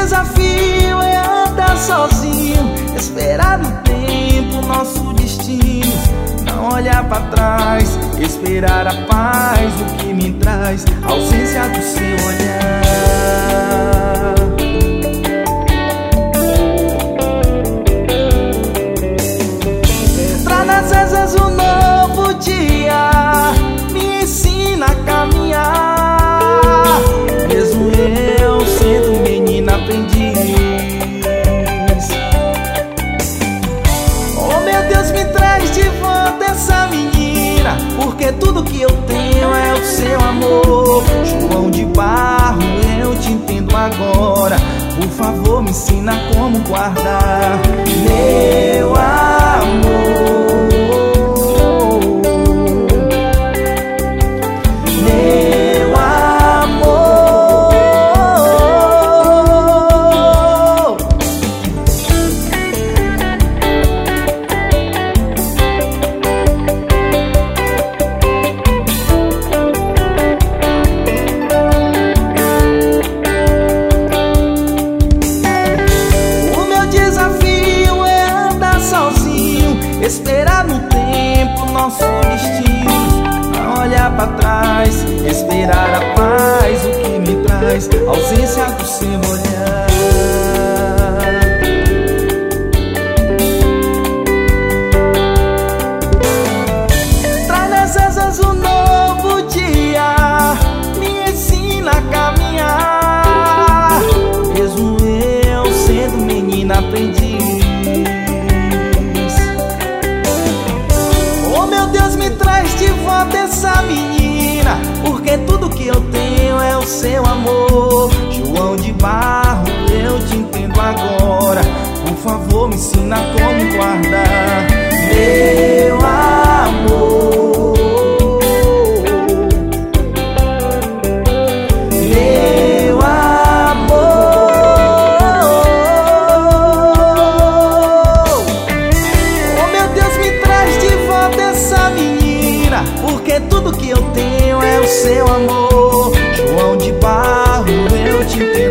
desafio é andar sozinho, esperar no tempo nosso destino, não olhar pra trás, esperar a paz, o que me traz a ausência do seu olhar. Traz nas asas um novo dia, me ensina a caminhar, mesmo eu sendo menina aprendiz. Oh meu Deus, me traz de volta essa menina, porque tudo que eu tenho é o seu amor. João de Barro, eu te entendo agora, por favor me ensina como guardar meu amor. Esperar no tempo nosso destino, não olhar pra trás, esperar a paz, o que me traz a ausência do seu olhar. Traz nas asas um novo dia, me ensina a caminhar, mesmo eu sendo menina aprendiz. Me traz de volta essa menina, porque tudo que eu tenho é o seu amor. João de Barro, eu te entendo agora, por favor me ensina como guardar meu amor. Meu amor. Oh meu Deus, me traz de volta essa menina, porque tudo que eu tenho é o seu amor. João de Barro, eu te entendo